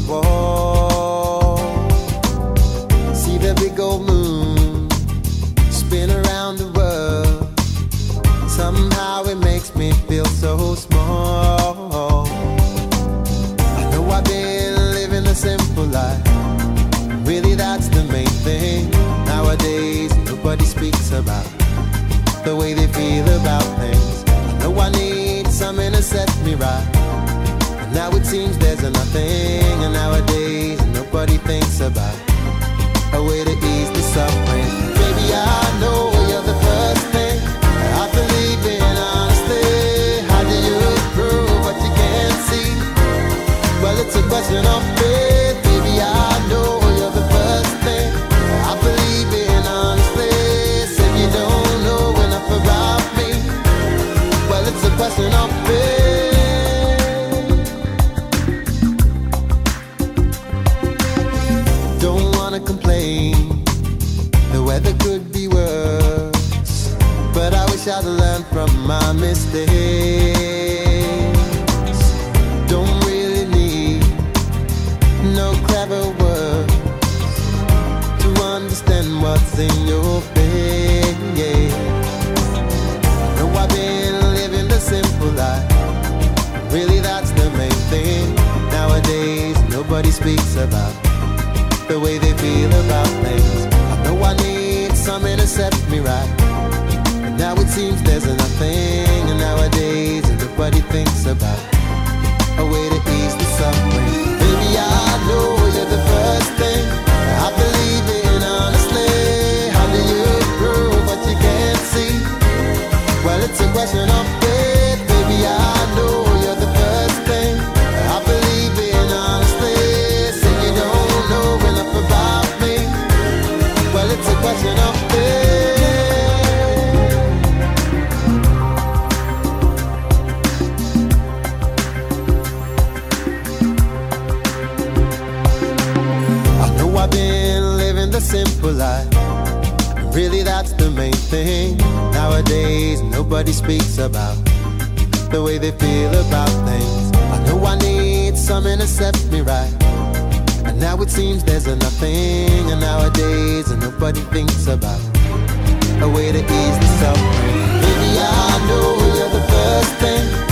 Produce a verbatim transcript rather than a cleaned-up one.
wall. See the big old moon spin around the world. Somehow it makes me feel so small. I know I've been living a simple life. Really, that's the main thing. Nowadays, nobody speaks about the way they feel about things. I know I need something to set me right. And now it seems there's a nothing. And nowadays, nobody thinks about a way to ease the suffering. Baby, I know you're the first thing I believe in, honestly. How do you prove what you can't see? Well, it's a question of faith. Baby, I know you're the first thing I believe in, honestly. Say you don't know enough about me. Well, it's a question of faith. Don't wanna complain, the weather could be worse, but I wish I'd learned from my mistakes. Don't really need no clever words to understand what's in your face. No, I've been living the simple life. Really, that's the main thing. Nowadays, nobody speaks about the way they feel about things. I know I need something to set me right. And now it seems there's a nothing. And nowadays, nobody thinks about a way to ease the suffering. Baby, I know you're the first thing I believe in, honestly. How do you prove what you can't see? Well, it's a question of faith. Baby, I know you're the first thing I believe in, honestly. Say you don't know enough about me. Well, it's a question of faith. I've been living the simple life. Really, that's the main thing. Nowadays, nobody speaks about the way they feel about things. I know I need something to set me right. And now it seems there's a nothing. And nowadays, nobody thinks about a way to ease the suffering. Baby, I know you're the first thing